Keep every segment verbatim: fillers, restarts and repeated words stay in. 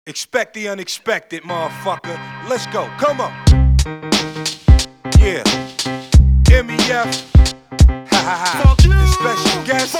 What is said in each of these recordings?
Expect the unexpected, motherfucker. Let's go, come on. Yeah, M E F. Ha ha ha. The special guest.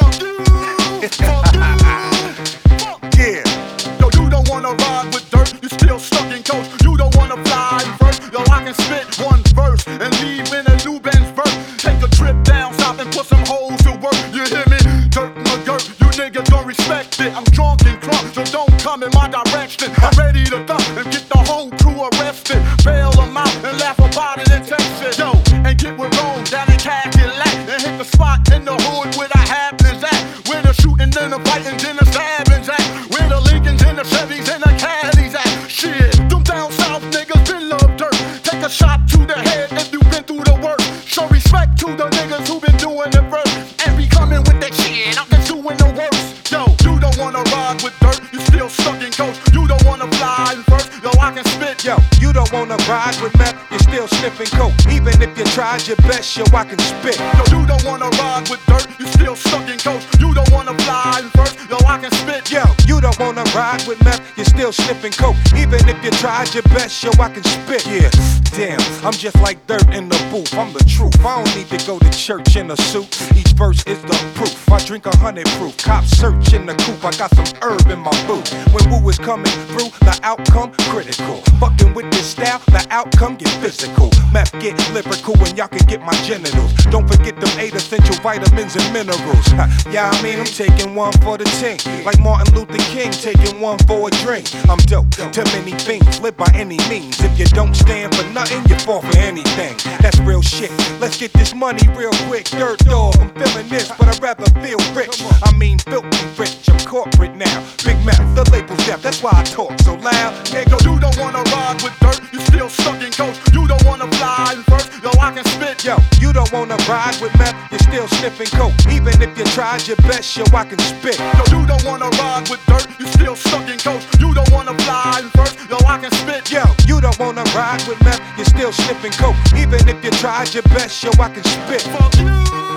Yeah. Yo, you don't wanna ride with dirt, you still stuck in coast. You don't wanna fly first. Yo, I can spit one verse and leave in a new Benz verse. Take a trip down south and put some holes to work. You hear me? Dirt McGirt, you niggas don't respect it. I'm drunk and crunk, so don't come in my direction. I'm ready to thump and get the whole crew arrested. Bail them out and laugh about it and text it. Yo, and get with Rome down in Cadillac and hit the spot in the hood where the happenings at. Where the shooting and the fighting and the stabbings at. Where the Lincolns and the Chevys and the Caddies at. Shit, them down south niggas been love dirt. Take a shot to the head if you been through the work. Show respect to the niggas who been doing it first. And be coming with that shit, I'm just doing the worst. Yo, you don't wanna ride with dirt, you still stuck in coast. You don't wanna fly first, yo, I can spit. Yo, you don't wanna ride with meth, you're still sniffing coke. Even if you tried your best, yo, I can spit. Yo, you don't wanna ride with dirt, you still stuck in coast. You don't wanna fly first, yo, I can spit. Yo, you don't wanna ride with meth, you're still sniffing coke. Even if you tried your best, yo, I can spit. Yeah, damn, I'm just like dirt in the booth, I'm the truth. I don't need to go to church in a suit. Each verse is the proof. I drink a hundred proof. Cops search in the coop. I got some herb in my boot. When woo is coming through, the outcome critical. Fucking with this style, the outcome get physical. Meth get lyrical and y'all can get my genitals. Don't forget them eight essential vitamins and minerals. Ha, yeah, I mean I'm taking one for the team. Like Martin Luther King taking one for a drink. I'm dope. Too many things. Live by any means. If you don't stand for nothing, you fall for anything. That's real shit. Let's get this money real quick. Dirt dog, I'm feeling this, but I'd rather feel rich. I mean filthy rich, I'm corporate now. Big mouth, the label's deaf, that's why I talk so loud. Nigga, you don't wanna ride with dirt, you still stuck in coast. You don't wanna fly first, yo, I can spit. Yo, you don't wanna ride with meth, you're still sniffing coke. Even if you tried your best, yo, I can spit. Yo, you don't wanna ride with dirt, you still stuck in coast. You don't wanna fly first, yo, I can spit. Yo, you don't wanna ride with meth, you're still sniffing coke. Even if you tried your best, yo, I can spit. Fuck you.